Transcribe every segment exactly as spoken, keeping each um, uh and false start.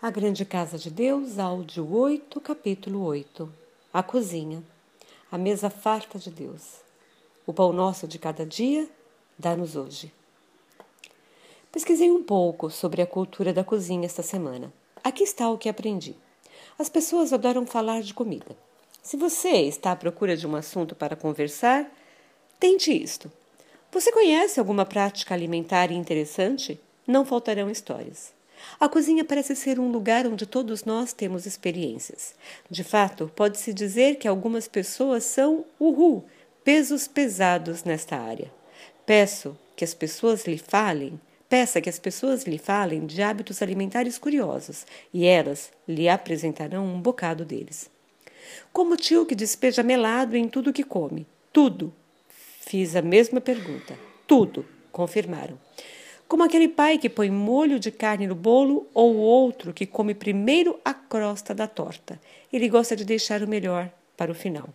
A Grande Casa de Deus, áudio oito, capítulo oito. A cozinha. A mesa farta de Deus. O pão nosso de cada dia, dá-nos hoje. Pesquisei um pouco sobre a cultura da cozinha esta semana. Aqui está o que aprendi. As pessoas adoram falar de comida. Se você está à procura de um assunto para conversar, tente isto. Você conhece alguma prática alimentar interessante? Não faltarão histórias. A cozinha parece ser um lugar onde todos nós temos experiências. De fato, pode-se dizer que algumas pessoas são, uhul, pesos pesados nesta área. Peço que as pessoas lhe falem, peça que as pessoas lhe falem de hábitos alimentares curiosos, e elas lhe apresentarão um bocado deles. Como o tio que despeja melado em tudo que come. Tudo. Fiz a mesma pergunta. Tudo, confirmaram. Como aquele pai que põe molho de carne no bolo ou o outro que come primeiro a crosta da torta. Ele gosta de deixar o melhor para o final.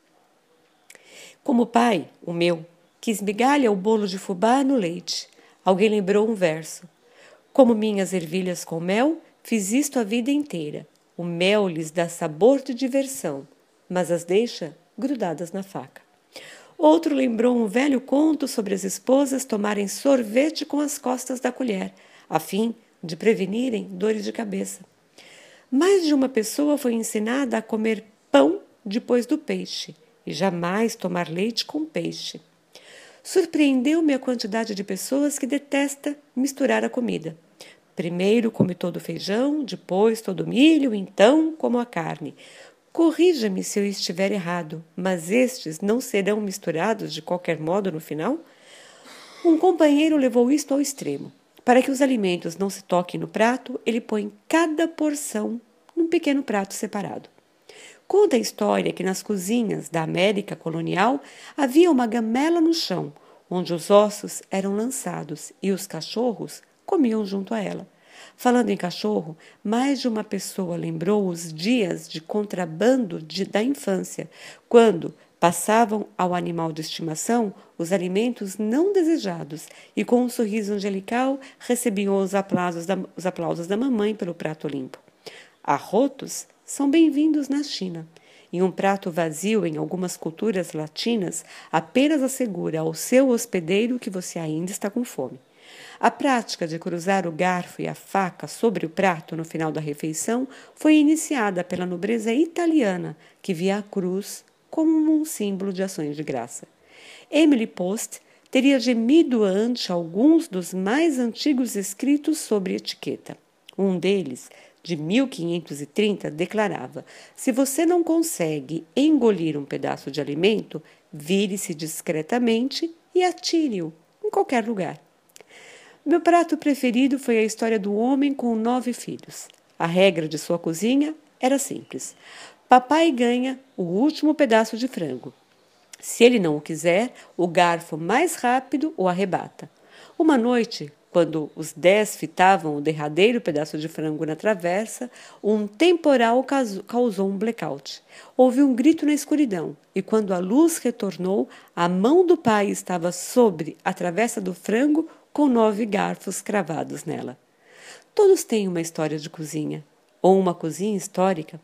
Como o pai, o meu, que esmigalha o bolo de fubá no leite. Alguém lembrou um verso. Como minhas ervilhas com mel, fiz isto a vida inteira. O mel lhes dá sabor de diversão, mas as deixa grudadas na faca. Outro lembrou um velho conto sobre as esposas tomarem sorvete com as costas da colher, a fim de prevenirem dores de cabeça. Mais de uma pessoa foi ensinada a comer pão depois do peixe e jamais tomar leite com peixe. Surpreendeu-me a quantidade de pessoas que detesta misturar a comida. Primeiro come todo o feijão, depois todo o milho, então como a carne. Corrija-me se eu estiver errado, mas estes não serão misturados de qualquer modo no final? Um companheiro levou isto ao extremo. Para que os alimentos não se toquem no prato, ele põe cada porção num pequeno prato separado. Conta a história que nas cozinhas da América colonial havia uma gamela no chão, onde os ossos eram lançados e os cachorros comiam junto a ela. Falando em cachorro, mais de uma pessoa lembrou os dias de contrabando de, da infância, quando passavam ao animal de estimação os alimentos não desejados e, com um sorriso angelical, recebiam os aplausos da, os aplausos da mamãe pelo prato limpo. Arrotos são bem-vindos na China, e um prato vazio em algumas culturas latinas apenas assegura ao seu hospedeiro que você ainda está com fome. A prática de cruzar o garfo e a faca sobre o prato no final da refeição foi iniciada pela nobreza italiana, que via a cruz como um símbolo de ações de graça. Emily Post teria gemido ante alguns dos mais antigos escritos sobre etiqueta. Um deles, de mil quinhentos e trinta, declarava: se você não consegue engolir um pedaço de alimento, vire-se discretamente e atire-o em qualquer lugar. Meu prato preferido foi a história do homem com nove filhos. A regra de sua cozinha era simples. Papai ganha o último pedaço de frango. Se ele não o quiser, o garfo mais rápido o arrebata. Uma noite, quando os dez fitavam o derradeiro pedaço de frango na travessa, um temporal causou um blackout. Houve um grito na escuridão, e quando a luz retornou, a mão do pai estava sobre a travessa do frango, com nove garfos cravados nela. Todos têm uma história de cozinha, ou uma cozinha histórica.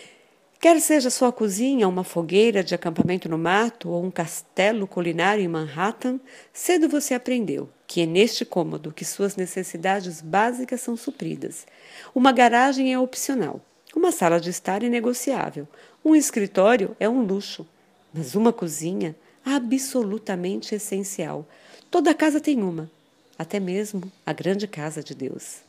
Quer seja sua cozinha uma fogueira de acampamento no mato ou um castelo culinário em Manhattan, cedo você aprendeu que é neste cômodo que suas necessidades básicas são supridas. Uma garagem é opcional, uma sala de estar é negociável, um escritório é um luxo, mas uma cozinha é absolutamente essencial. Toda casa tem uma. Até mesmo a grande casa de Deus.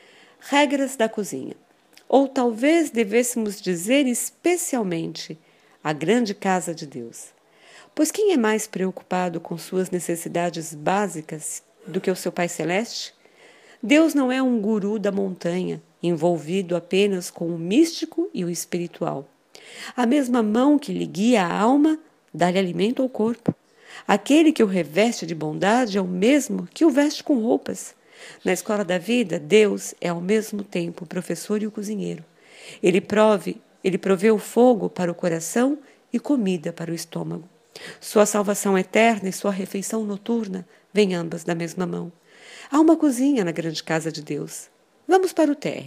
Regras da cozinha. Ou talvez devêssemos dizer especialmente a grande casa de Deus. Pois quem é mais preocupado com suas necessidades básicas do que o seu Pai Celeste? Deus não é um guru da montanha, envolvido apenas com o místico e o espiritual. A mesma mão que lhe guia a alma, dá-lhe alimento ao corpo. Aquele que o reveste de bondade é o mesmo que o veste com roupas. Na escola da vida, Deus é ao mesmo tempo o professor e o cozinheiro. Ele prove, ele provê o fogo para o coração e comida para o estômago. Sua salvação eterna e sua refeição noturna vêm ambas da mesma mão. Há uma cozinha na grande casa de Deus. Vamos para o térreo.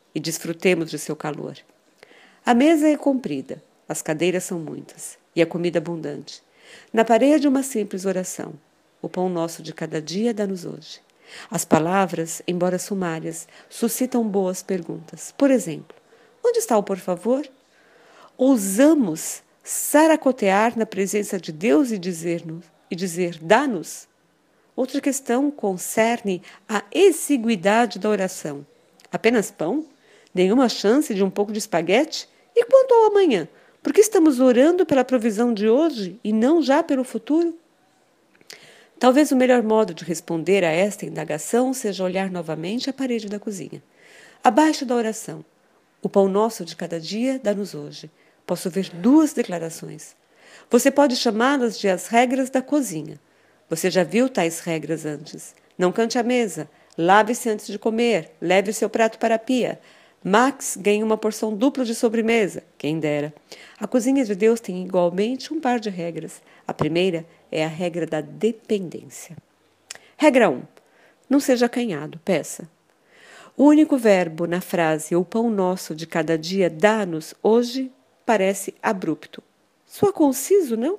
e desfrutemos de seu calor. A mesa é comprida, as cadeiras são muitas e a comida abundante. Na parede, uma simples oração. O pão nosso de cada dia dá-nos hoje. As palavras, embora sumárias, suscitam boas perguntas. Por exemplo, onde está o por favor? Ousamos saracotear na presença de Deus e dizer-nos, e dizer, dá-nos? Outra questão concerne a exiguidade da oração. Apenas pão? Nenhuma chance de um pouco de espaguete? E quanto ao amanhã? Por que estamos orando pela provisão de hoje e não já pelo futuro? Talvez o melhor modo de responder a esta indagação seja olhar novamente a parede da cozinha. Abaixo da oração, o pão nosso de cada dia dá-nos hoje. Posso ver duas declarações. Você pode chamá-las de as regras da cozinha. Você já viu tais regras antes. Não cante à mesa, lave-se antes de comer, leve o seu prato para a pia. Max ganha uma porção dupla de sobremesa, quem dera. A cozinha de Deus tem igualmente um par de regras. A primeira é a regra da dependência. Regra um. Não seja acanhado, peça. O único verbo na frase o pão nosso de cada dia dá-nos hoje parece abrupto. Soa conciso, não?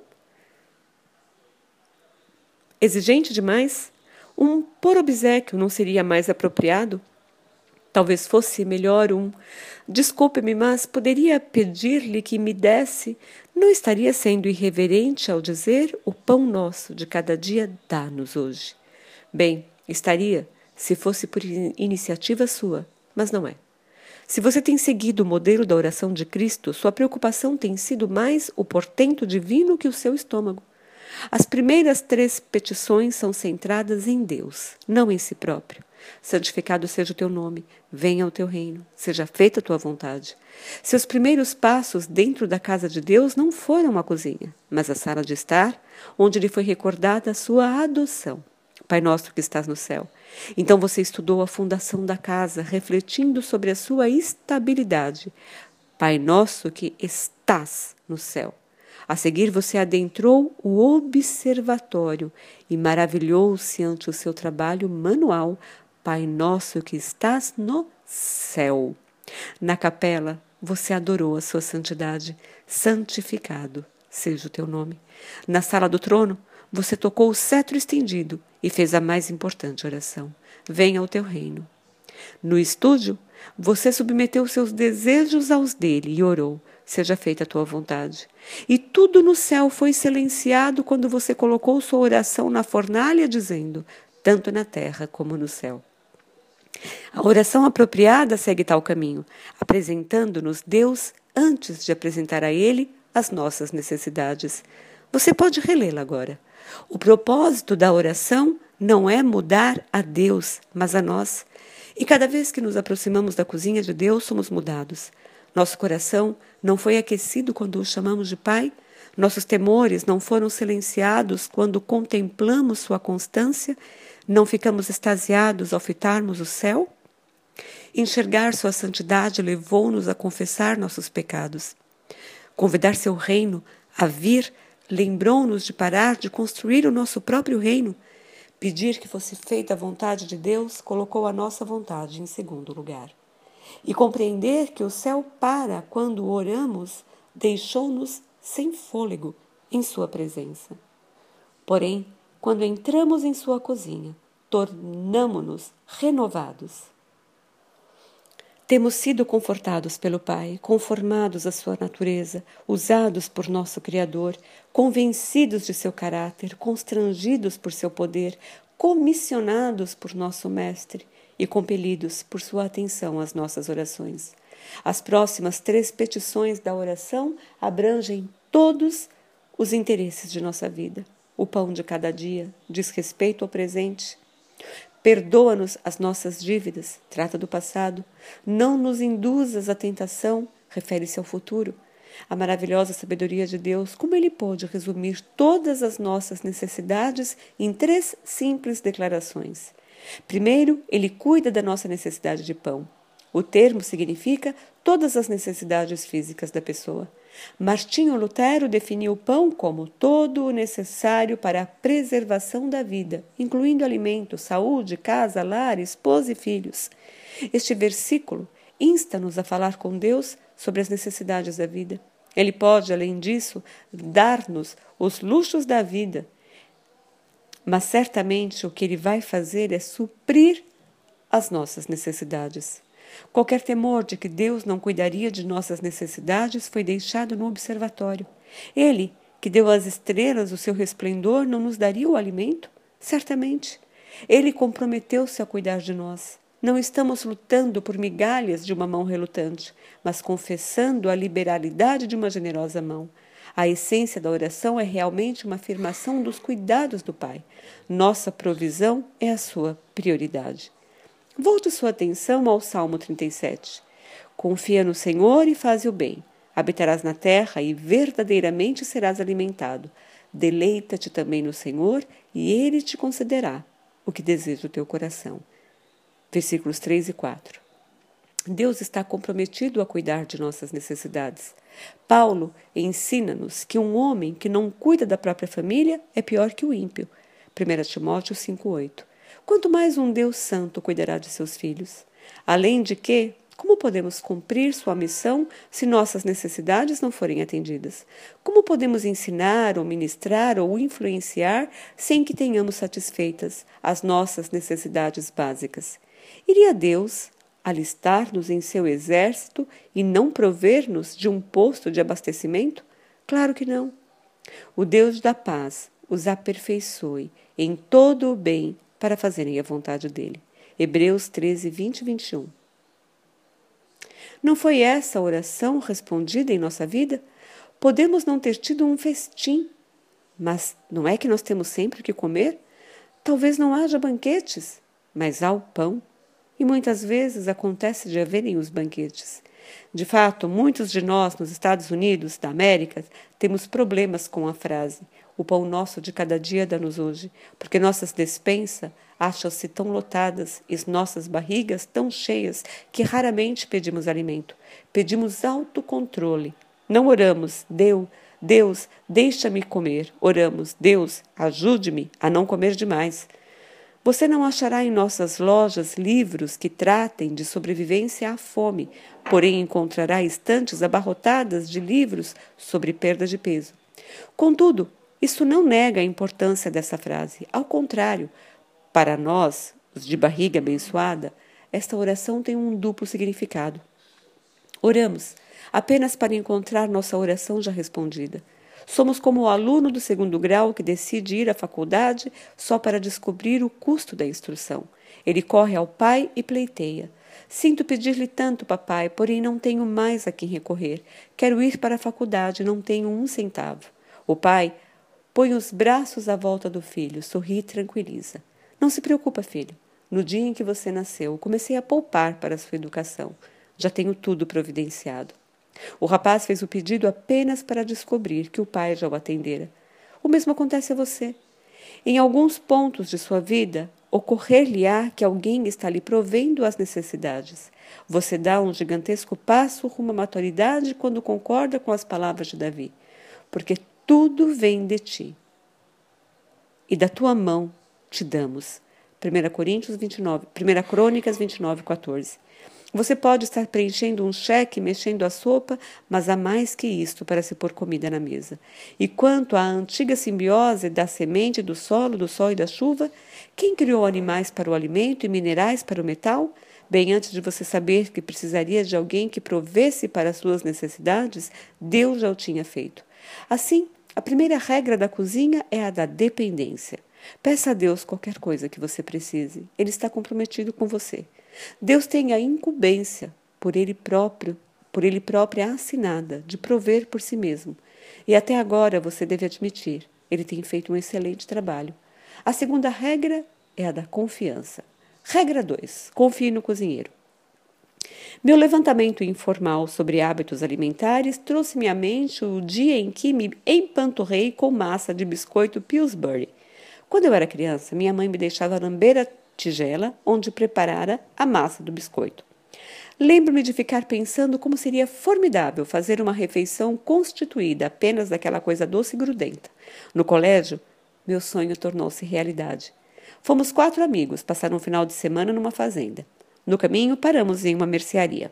Exigente demais? Um por obséquio não seria mais apropriado? Talvez fosse melhor um desculpe-me, mas poderia pedir-lhe que me desse? Não estaria sendo irreverente ao dizer o pão nosso de cada dia dá-nos hoje? Bem, estaria se fosse por iniciativa sua, mas não é. Se você tem seguido o modelo da oração de Cristo, sua preocupação tem sido mais o portento divino que o seu estômago. As primeiras três petições são centradas em Deus, não em si próprio. Santificado seja o teu nome, venha o teu reino, seja feita a tua vontade. Seus primeiros passos dentro da casa de Deus não foram a cozinha, mas a sala de estar, onde lhe foi recordada a sua adoção. Pai nosso que estás no céu. Então você estudou a fundação da casa, refletindo sobre a sua estabilidade. Pai nosso que estás no céu. A seguir você adentrou o observatório e maravilhou-se ante o seu trabalho manual. Pai nosso que estás no céu. Na capela, você adorou a sua santidade. Santificado seja o teu nome. Na sala do trono, você tocou o cetro estendido e fez a mais importante oração. Venha o teu reino. No estúdio, você submeteu seus desejos aos dele e orou. Seja feita a tua vontade. E tudo no céu foi silenciado quando você colocou sua oração na fornalha, dizendo, tanto na terra como no céu. A oração apropriada segue tal caminho, apresentando-nos Deus antes de apresentar a Ele as nossas necessidades. Você pode relê-la agora. O propósito da oração não é mudar a Deus, mas a nós. E cada vez que nos aproximamos da cozinha de Deus, somos mudados. Nosso coração não foi aquecido quando o chamamos de Pai? Nossos temores não foram silenciados quando contemplamos sua constância? Não ficamos extasiados ao fitarmos o céu? Enxergar sua santidade levou-nos a confessar nossos pecados. Convidar seu reino a vir lembrou-nos de parar de construir o nosso próprio reino. Pedir que fosse feita a vontade de Deus colocou a nossa vontade em segundo lugar. E compreender que o céu para quando oramos deixou-nos sem fôlego em sua presença. Porém, quando entramos em sua cozinha, tornamo-nos renovados. Temos sido confortados pelo Pai, conformados à sua natureza, usados por nosso Criador, convencidos de seu caráter, constrangidos por seu poder, comissionados por nosso Mestre e compelidos por sua atenção às nossas orações. As próximas três petições da oração abrangem todos os interesses de nossa vida. O pão de cada dia diz respeito ao presente. Perdoa-nos as nossas dívidas, trata do passado. Não nos induzas à tentação, refere-se ao futuro. A maravilhosa sabedoria de Deus, como Ele pôde resumir todas as nossas necessidades em três simples declarações. Primeiro, Ele cuida da nossa necessidade de pão. O termo significa todas as necessidades físicas da pessoa. Martinho Lutero definiu o pão como todo o necessário para a preservação da vida, incluindo alimento, saúde, casa, lar, esposa e filhos. Este versículo insta-nos a falar com Deus sobre as necessidades da vida. Ele pode, além disso, dar-nos os luxos da vida, mas certamente o que ele vai fazer é suprir as nossas necessidades. Qualquer temor de que Deus não cuidaria de nossas necessidades foi deixado no observatório. Ele, que deu às estrelas o seu resplendor, não nos daria o alimento? Certamente. Ele comprometeu-se a cuidar de nós. Não estamos lutando por migalhas de uma mão relutante, mas confessando a liberalidade de uma generosa mão. A essência da oração é realmente uma afirmação dos cuidados do Pai. Nossa provisão é a sua prioridade. Volte sua atenção ao Salmo trinta e sete. Confia no Senhor e faze o bem. Habitarás na terra e verdadeiramente serás alimentado. Deleita-te também no Senhor e Ele te concederá o que deseja o teu coração. Versículos três e quatro. Deus está comprometido a cuidar de nossas necessidades. Paulo ensina-nos que um homem que não cuida da própria família é pior que o ímpio. primeiro Timóteo cinco, oito. Quanto mais um Deus santo cuidará de seus filhos. Além de que, como podemos cumprir sua missão se nossas necessidades não forem atendidas? Como podemos ensinar ou ministrar ou influenciar sem que tenhamos satisfeitas as nossas necessidades básicas? Iria Deus alistar-nos em seu exército e não prover-nos de um posto de abastecimento? Claro que não. O Deus da paz os aperfeiçoe em todo o bem para fazerem a vontade dele. Hebreus treze, vinte e vinte e um. Não foi essa a oração respondida em nossa vida? Podemos não ter tido um festim, mas não é que nós temos sempre o que comer? Talvez não haja banquetes, mas há o pão. E muitas vezes acontece de haverem os banquetes. De fato, muitos de nós nos Estados Unidos da América temos problemas com a frase "o pão nosso de cada dia dá-nos hoje", porque nossas despensas acham-se tão lotadas e nossas barrigas tão cheias que raramente pedimos alimento. Pedimos autocontrole. Não oramos, Deus, Deus, deixa-me comer. Oramos, Deus, ajude-me a não comer demais. Você não achará em nossas lojas livros que tratem de sobrevivência à fome, porém encontrará estantes abarrotadas de livros sobre perda de peso. Contudo, isso não nega a importância dessa frase. Ao contrário, para nós, os de barriga abençoada, esta oração tem um duplo significado. Oramos apenas para encontrar nossa oração já respondida. Somos como o aluno do segundo grau que decide ir à faculdade só para descobrir o custo da instrução. Ele corre ao pai e pleiteia. Sinto pedir-lhe tanto, papai, porém não tenho mais a quem recorrer. Quero ir para a faculdade, não tenho um centavo. O pai põe os braços à volta do filho, sorri e tranquiliza. Não se preocupa, filho. No dia em que você nasceu, comecei a poupar para a sua educação. Já tenho tudo providenciado. O rapaz fez o pedido apenas para descobrir que o pai já o atendera. O mesmo acontece a você. Em alguns pontos de sua vida, ocorrer-lhe-á que alguém está lhe provendo as necessidades. Você dá um gigantesco passo rumo à maturidade quando concorda com as palavras de Davi. Porque tudo vem de ti. E da tua mão te damos. primeira Coríntios vinte e nove, primeira Crônicas vinte e nove, quatorze. Você pode estar preenchendo um cheque, mexendo a sopa, mas há mais que isto para se pôr comida na mesa. E quanto à antiga simbiose da semente, do solo, do sol e da chuva, quem criou animais para o alimento e minerais para o metal? Bem antes de você saber que precisaria de alguém que provesse para as suas necessidades, Deus já o tinha feito. Assim, a primeira regra da cozinha é a da dependência. Peça a Deus qualquer coisa que você precise. Ele está comprometido com você. Deus tem a incumbência, por ele próprio, por ele própria assinada, de prover por si mesmo. E até agora você deve admitir, ele tem feito um excelente trabalho. A segunda regra é a da confiança. Regra dois. Confie no cozinheiro. Meu levantamento informal sobre hábitos alimentares trouxe-me à mente o dia em que me empanturrei com massa de biscoito Pillsbury. Quando eu era criança, minha mãe me deixava lamber a tigela onde preparara a massa do biscoito. Lembro-me de ficar pensando como seria formidável fazer uma refeição constituída apenas daquela coisa doce e grudenta. No colégio, meu sonho tornou-se realidade. Fomos quatro amigos passar um final de semana numa fazenda. No caminho, paramos em uma mercearia.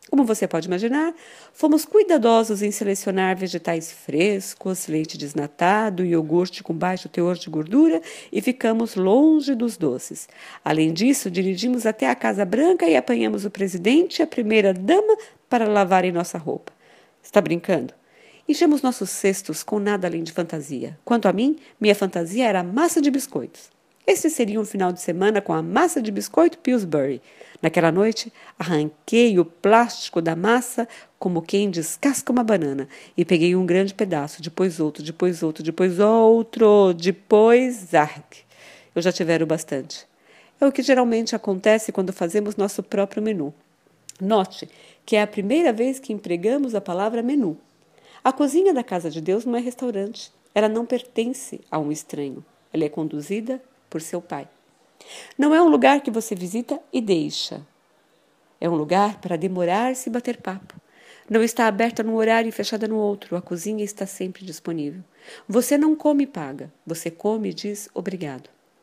Como você pode imaginar, fomos cuidadosos em selecionar vegetais frescos, leite desnatado, iogurte com baixo teor de gordura e ficamos longe dos doces. Além disso, dirigimos até a Casa Branca e apanhamos o presidente e a primeira-dama para lavarem nossa roupa. Está brincando? Enchemos nossos cestos com nada além de fantasia. Quanto a mim, minha fantasia era massa de biscoitos. Este seria um final de semana com a massa de biscoito Pillsbury. Naquela noite, arranquei o plástico da massa como quem descasca uma banana e peguei um grande pedaço, depois outro, depois outro, depois outro, depois... Arc! Eu já tivera o bastante. É o que geralmente acontece quando fazemos nosso próprio menu. Note que é a primeira vez que empregamos a palavra menu. A cozinha da Casa de Deus não é restaurante. Ela não pertence a um estranho. Ela é conduzida por seu pai. Não é um lugar que você visita e deixa. É um lugar para demorar-se e bater papo. Não está aberta num horário e fechada no outro. A cozinha está sempre disponível. Você não come e paga. Você come e diz obrigado.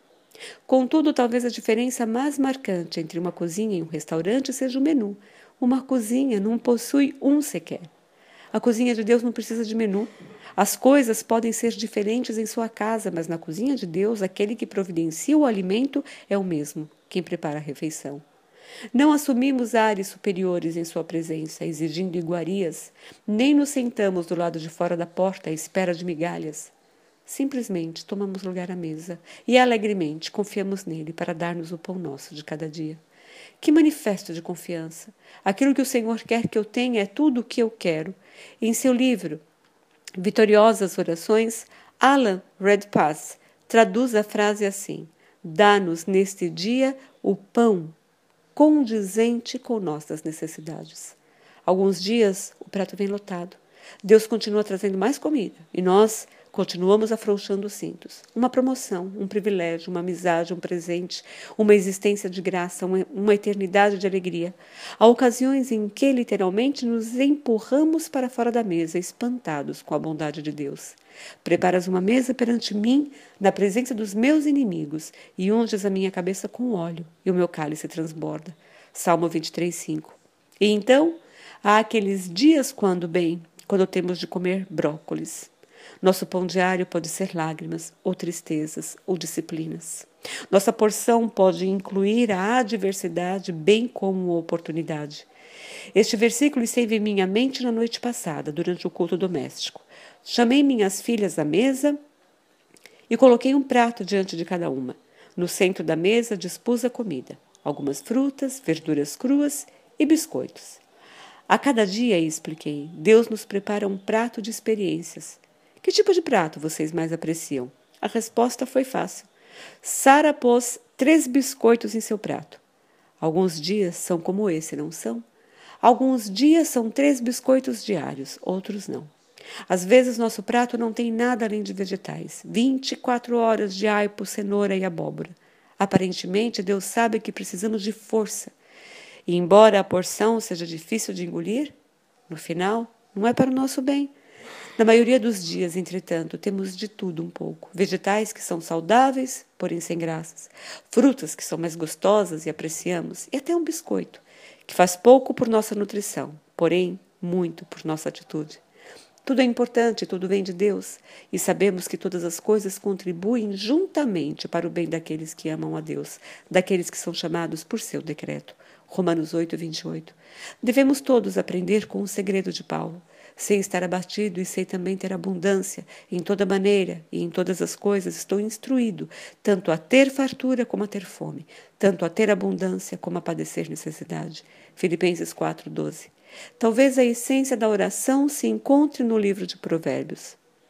Contudo, talvez a diferença mais marcante entre uma cozinha e um restaurante seja o menu. Uma cozinha não possui um sequer. A cozinha de Deus não precisa de menu. As coisas podem ser diferentes em sua casa, mas na cozinha de Deus, aquele que providencia o alimento é o mesmo, quem prepara a refeição. Não assumimos ares superiores em sua presença, exigindo iguarias, nem nos sentamos do lado de fora da porta à espera de migalhas. Simplesmente tomamos lugar à mesa e alegremente confiamos nele para dar-nos o pão nosso de cada dia. Que manifesto de confiança! Aquilo que o Senhor quer que eu tenha é tudo o que eu quero. Em seu livro, Vitoriosas Orações, Alan Redpath traduz a frase assim: dá-nos neste dia o pão condizente com nossas necessidades. Alguns dias o prato vem lotado. Deus continua trazendo mais comida e nós continuamos afrouxando os cintos. Uma promoção, um privilégio, uma amizade, um presente, uma existência de graça, uma, uma eternidade de alegria. Há ocasiões em que, literalmente, nos empurramos para fora da mesa, espantados com a bondade de Deus. Preparas uma mesa perante mim, na presença dos meus inimigos, e unges a minha cabeça com óleo, e o meu cálice transborda. Salmo vinte e três, cinco. E então, há aqueles dias quando, bem, quando temos de comer brócolis. Nosso pão diário pode ser lágrimas, ou tristezas, ou disciplinas. Nossa porção pode incluir a adversidade, bem como a oportunidade. Este versículo esteve em minha mente na noite passada, durante o culto doméstico. Chamei minhas filhas à mesa e coloquei um prato diante de cada uma. No centro da mesa dispus a comida, algumas frutas, verduras cruas e biscoitos. A cada dia, expliquei, Deus nos prepara um prato de experiências. Que tipo de prato vocês mais apreciam? A resposta foi fácil. Sara pôs três biscoitos em seu prato. Alguns dias são como esse, não são? Alguns dias são três biscoitos diários, outros não. Às vezes nosso prato não tem nada além de vegetais. vinte e quatro horas de aipo, cenoura e abóbora. Aparentemente, Deus sabe que precisamos de força. E embora a porção seja difícil de engolir, no final, não é para o nosso bem. Na maioria dos dias, entretanto, temos de tudo um pouco. Vegetais que são saudáveis, porém sem graças. Frutas que são mais gostosas e apreciamos. E até um biscoito, que faz pouco por nossa nutrição, porém muito por nossa atitude. Tudo é importante, tudo vem de Deus. E sabemos que todas as coisas contribuem juntamente para o bem daqueles que amam a Deus, daqueles que são chamados por seu decreto. Romanos oito, vinte e oito. Devemos todos aprender com o segredo de Paulo. Sei estar abatido e sei também ter abundância. Em toda maneira e em todas as coisas estou instruído, tanto a ter fartura como a ter fome, tanto a ter abundância como a padecer necessidade. Filipenses quatro, doze. Talvez a essência da oração se encontre no livro de Provérbios.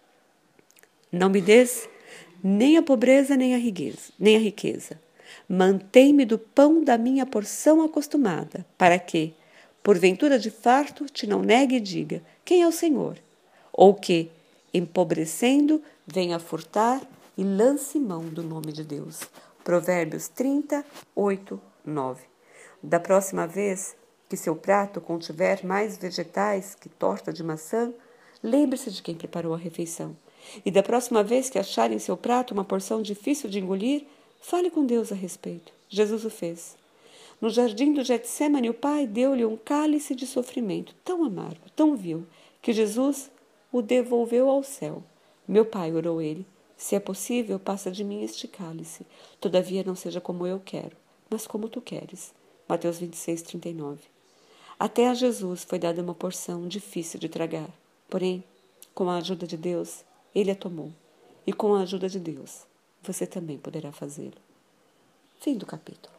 Não me des nem a pobreza nem a riqueza, nem a riqueza. Mantém-me do pão da minha porção acostumada, para que, porventura de farto, te não negue e diga, quem é o Senhor? Ou que, empobrecendo, venha furtar e lance mão do nome de Deus. Provérbios trinta, oito, nove. Da próxima vez que seu prato contiver mais vegetais que torta de maçã, lembre-se de quem preparou a refeição. E da próxima vez que achar em seu prato uma porção difícil de engolir, fale com Deus a respeito. Jesus o fez. No jardim do Getsêmani, o Pai deu-lhe um cálice de sofrimento tão amargo, tão vil, que Jesus o devolveu ao céu. Meu Pai, orou ele, se é possível, passa de mim este cálice. Todavia não seja como eu quero, mas como tu queres. Mateus vinte e seis, trinta e nove. Até a Jesus foi dada uma porção difícil de tragar. Porém, com a ajuda de Deus, ele a tomou. E com a ajuda de Deus, você também poderá fazê-lo. Fim do capítulo.